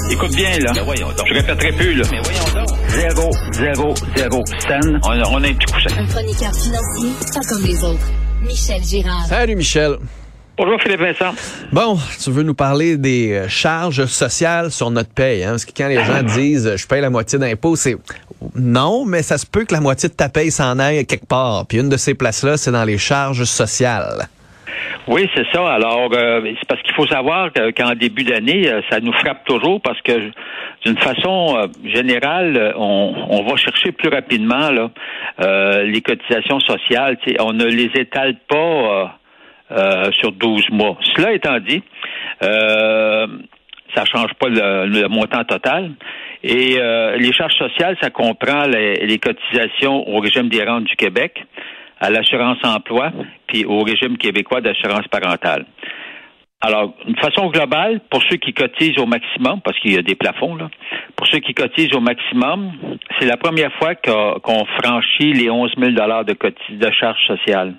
Écoute bien, là. Mais voyons donc. Je répéterai plus, là. Mais voyons donc. 0,0 cents. On a un petit coussin. Un chroniqueur financier, pas comme les autres. Michel Girard. Salut Michel. Bonjour Philippe Vincent. Bon, tu veux nous parler des charges sociales sur notre paye, hein? Parce que quand les gens disent je paye la moitié d'impôts, c'est non, mais ça se peut que la moitié de ta paye s'en aille quelque part. Puis une de ces places-là, c'est dans les charges sociales. Oui, c'est ça. Alors, c'est parce qu'il faut savoir qu'en début d'année, ça nous frappe toujours parce que d'une façon générale, on va chercher plus rapidement là, les cotisations sociales. On ne les étale pas sur 12 mois. Cela étant dit, ça change pas le montant total. Et les charges sociales, ça comprend les cotisations au régime des rentes du Québec, à l'assurance emploi, puis au régime québécois d'assurance parentale. Alors, d'une façon globale, pour ceux qui cotisent au maximum, parce qu'il y a des plafonds, là, pour ceux qui cotisent au maximum, c'est la première fois qu'on franchit les 11 000 de charges sociales.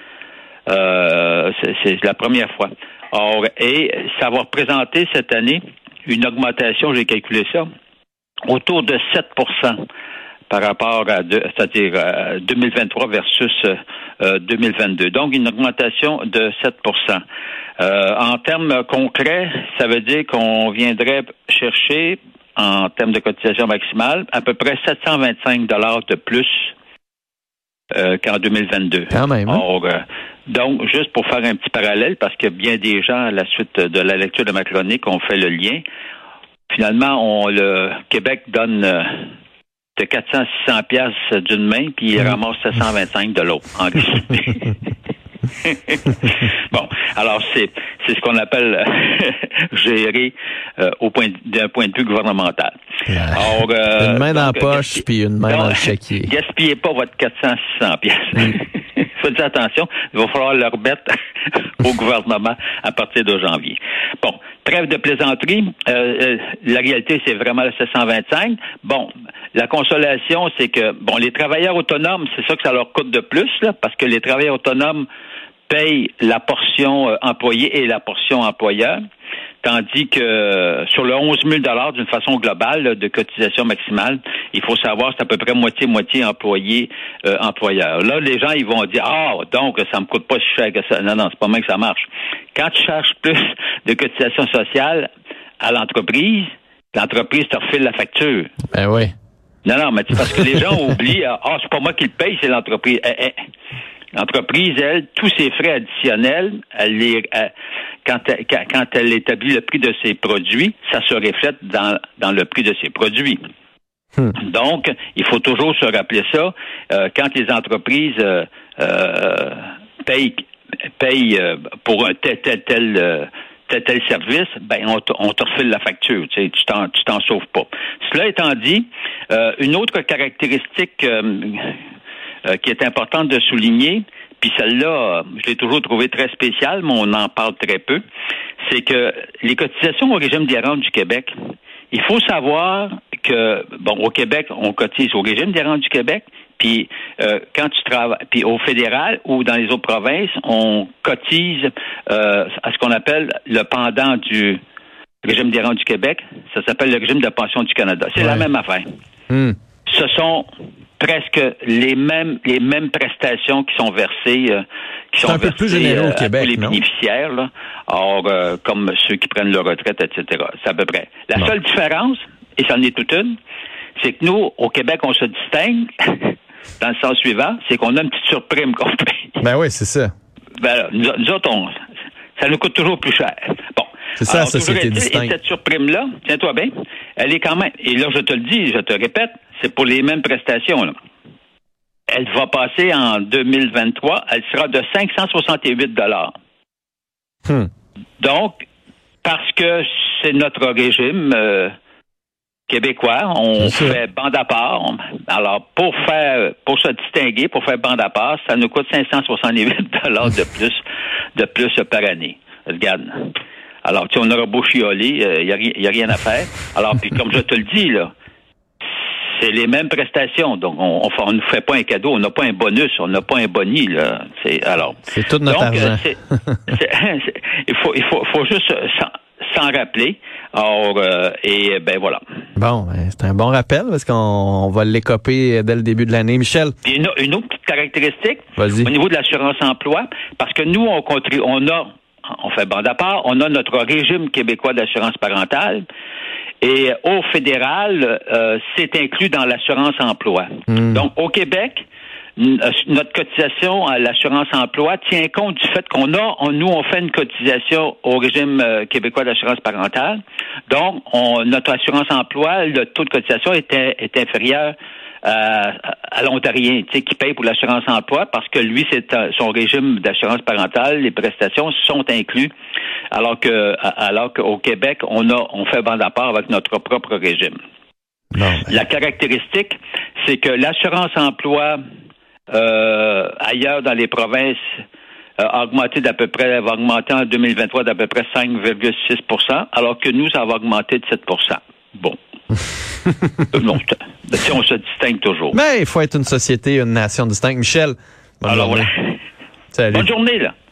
C'est la première fois. Or, et ça va représenter cette année une augmentation, j'ai calculé ça, autour de 7 par rapport à, c'est-à-dire 2023 versus 2022. Donc, une augmentation de 7 en termes concrets, ça veut dire qu'on viendrait chercher, en termes de cotisation maximale, à peu près 725 de plus qu'en 2022. Quand même. Hein? Or, donc, juste pour faire un petit parallèle, parce que bien des gens, à la suite de la lecture de ma chronique, ont fait le lien. Finalement, le Québec donne de 400-600 piastres d'une main, puis il ramasse 725 de l'autre. En résumé. Bon, alors c'est ce qu'on appelle gérer d'un point de vue gouvernemental. Alors, une main dans la poche puis une main dans le chéquier. Gaspillez pas votre 400-600 piastres. Faites attention, il va falloir le remettre au gouvernement à partir de janvier. Bon, trêve de plaisanterie. La réalité, c'est vraiment le 725. Bon, la consolation, c'est que les travailleurs autonomes, c'est ça que ça leur coûte de plus, là, parce que les travailleurs autonomes payent la portion employée et la portion employeur, tandis que sur le 11 000 d'une façon globale là, de cotisation maximale, il faut savoir c'est à peu près moitié employeur. Là, les gens ils vont dire donc ça me coûte pas si cher que ça. Non, c'est pas mal que ça marche. Quand tu cherches plus de cotisation sociale à l'entreprise te refile la facture. Ben oui. Non, mais c'est parce que les gens oublient c'est pas moi qui le paye, c'est l'entreprise. L'entreprise, elle, tous ses frais additionnels, quand elle établit le prix de ses produits, ça se reflète dans le prix de ses produits. Donc, il faut toujours se rappeler ça. Quand les entreprises payent pour un tel service, on te refile la facture. Tu t'en sauves pas. Cela étant dit, une autre caractéristique qui est importante de souligner, puis celle-là, je l'ai toujours trouvée très spéciale, mais on en parle très peu, c'est que les cotisations au régime des rentes du Québec, il faut savoir que, au Québec, on cotise au régime des rentes du Québec, puis quand tu travailles, puis au fédéral ou dans les autres provinces, on cotise à ce qu'on appelle le pendant du régime des rentes du Québec, ça s'appelle le régime de pension du Canada. C'est la même affaire. Ce sont presque les mêmes prestations qui sont versées, un peu plus généreux au Québec, à tous les bénéficiaires, là. Or, comme ceux qui prennent leur retraite, etc. C'est à peu près. La seule différence, et c'en est toute une, c'est que nous, au Québec, on se distingue dans le sens suivant, c'est qu'on a une petite surprime qu'on paye. Ben oui, c'est ça. Nous autres, ça nous coûte toujours plus cher. Bon. C'est ça, la société distincte. Et cette surprime-là, tiens-toi bien, elle est quand même, et là, je te le dis, je te répète, c'est pour les mêmes prestations, là. Elle va passer en 2023, elle sera de 568 $. Donc, parce que c'est notre régime québécois, on fait bande à part. Alors, pour se distinguer, pour faire bande à part, ça nous coûte 568 $ de plus par année. Regarde. Alors, on aura beau chioler, il y a rien à faire. Alors, puis comme je te le dis, là, c'est les mêmes prestations. Donc, on ne fait pas un cadeau, on n'a pas un bonus, on n'a pas un boni, là. C'est tout notre argent. Il faut juste sans rappeler. Or, voilà. Bon, c'est un bon rappel parce qu'on va l'écoper dès le début de l'année. Michel? Puis une autre petite caractéristique, Vas-y. au niveau de l'assurance-emploi, parce que nous, on fait bande à part, on a notre régime québécois d'assurance parentale, et au fédéral, c'est inclus dans l'assurance-emploi. Donc, au Québec, notre cotisation à l'assurance-emploi tient compte du fait on fait une cotisation au régime québécois d'assurance parentale. Donc, notre assurance-emploi, le taux de cotisation est inférieur à l'Ontarien, qui paye pour l'assurance-emploi parce que lui, c'est son régime d'assurance parentale, les prestations sont inclus, alors qu'au Québec, on fait bande à part avec notre propre régime. La caractéristique, c'est que l'assurance-emploi ailleurs dans les provinces va augmenter en 2023 d'à peu près 5,6 %, alors que nous, ça va augmenter de 7 %. Bon. On se distingue toujours. Mais il faut être une société, une nation distincte. Michel, bonne journée. Salut. Bonne journée, là.